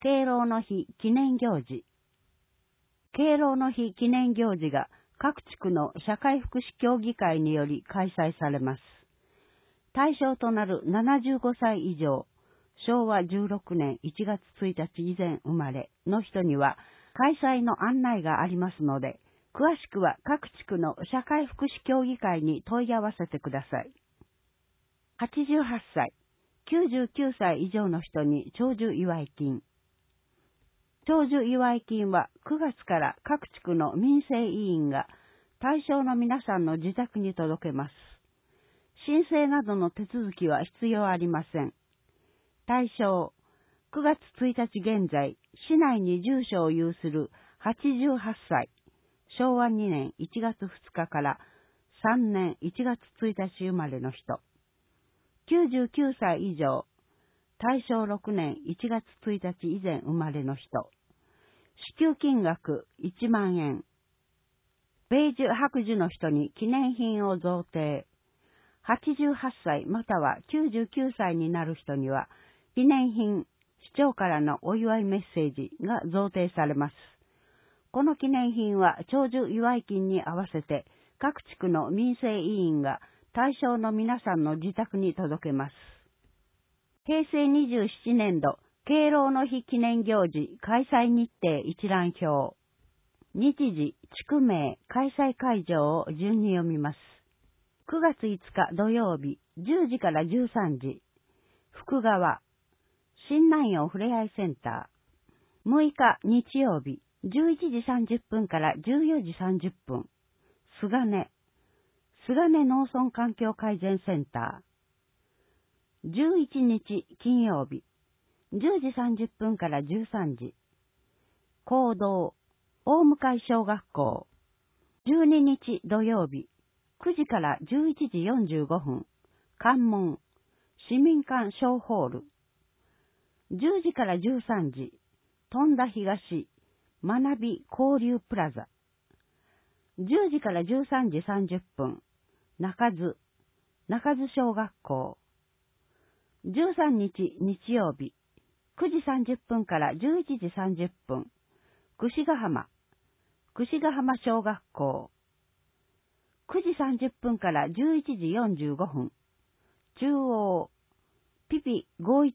敬老の日記念行事。敬老の日記念行事が各地区の社会福祉協議会により開催されます。対象となる75歳以上、昭和16年1月1日以前生まれの人には開催の案内がありますので、詳しくは各地区の社会福祉協議会に問い合わせてください。88歳、99歳以上の人に長寿祝い金。長寿祝い金は9月から各地区の民生委員が対象の皆さんの自宅に届けます。申請などの手続きは必要ありません。対象、9月1日現在、市内に住所を有する88歳、昭和2年1月2日から3年1月1日生まれの人。99歳以上、大正6年1月1日以前生まれの人。支給金額1万円。米寿白寿の人に記念品を贈呈。88歳または99歳になる人には、記念品、市長からのお祝いメッセージが贈呈されます。この記念品は長寿祝い金に合わせて、各地区の民生委員が対象の皆さんの自宅に届けます。平成27年度、敬老の日記念行事開催日程一覧表。日時、地区名、開催会場を順に読みます。9月5日土曜日、10時から13時。福川、新南陽ふれあいセンター。6日日曜日、11時30分から14時30分。菅根農村環境改善センター。11日金曜日、10時30分から13時。講堂、大向小学校。12日土曜日、9時から11時45分。関門、市民館小ホール。10時から13時、富田東、学び交流プラザ。10時から13時30分、中津小学校。13日日曜日、9時30分から11時30分、櫛ヶ浜小学校。9時30分から11時45分、中央、ピピ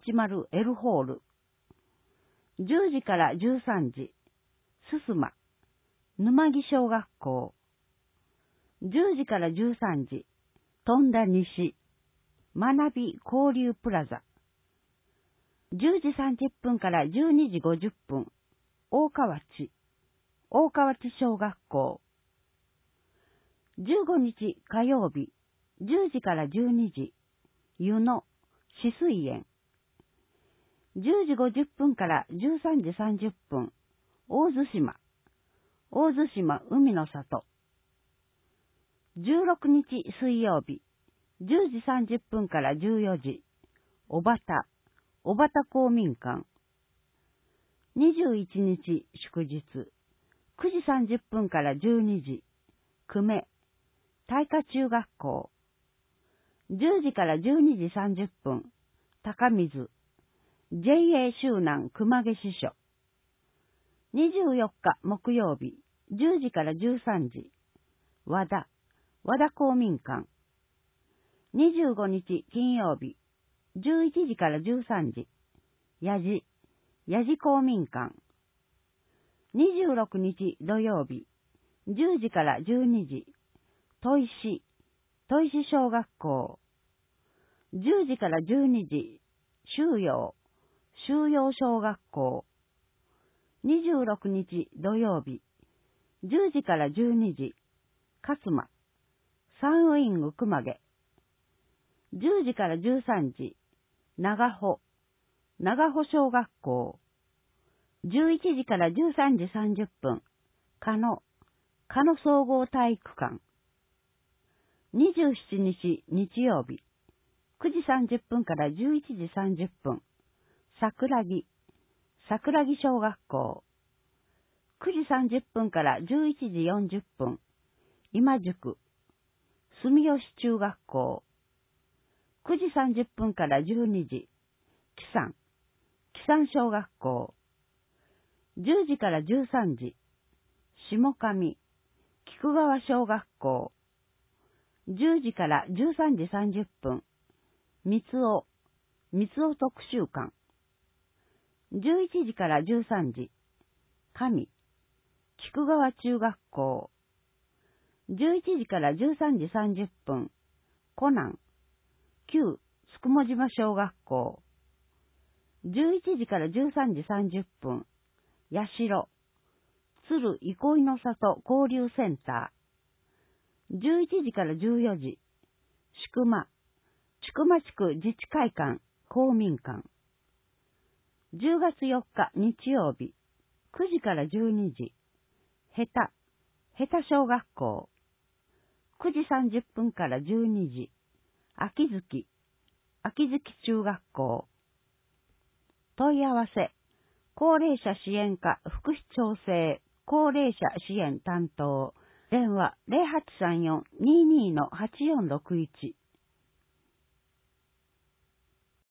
510L ホール。10時から13時、すすま、沼木小学校。10時から13時、富田西、学び交流プラザ。10時30分から12時50分、大河内小学校。15日火曜日、10時から12時、湯野、止水園。10時50分から13時30分、大津島海の里。16日水曜日、10時30分から14時、小畑公民館。21日祝日、9時30分から12時、久米大華中学校。10時から12時30分、高水 JA 周南熊毛支所。24日木曜日、10時から13時、和田公民館。25日金曜日、11時から13時、やじ公民館。26日土曜日、10時から12時、砥石小学校。10時から12時、修陽小学校。26日土曜日、10時から12時、勝間サンウイング熊毛。10時から13時、長穂小学校。11時から13時30分、鹿野総合体育館。27日日曜日、9時30分から11時30分、桜木小学校。9時30分から11時40分、今宿住吉中学校。9時30分から12時、木山小学校。 10時から13時、下上、菊川小学校。10時から13時30分、三尾特集館。11時から13時、上、菊川中学校。11時から13時30分、湖南、旧つくも島小学校。11時から13時30分、八代、鶴憩いの里交流センター。11時から14時、千曲地区自治会館公民館。10月4日日曜日、9時から12時、下手小学校。9時30分から12時、秋月中学校。問い合わせ、高齢者支援課福祉調整高齢者支援担当、電話 0834-22-8461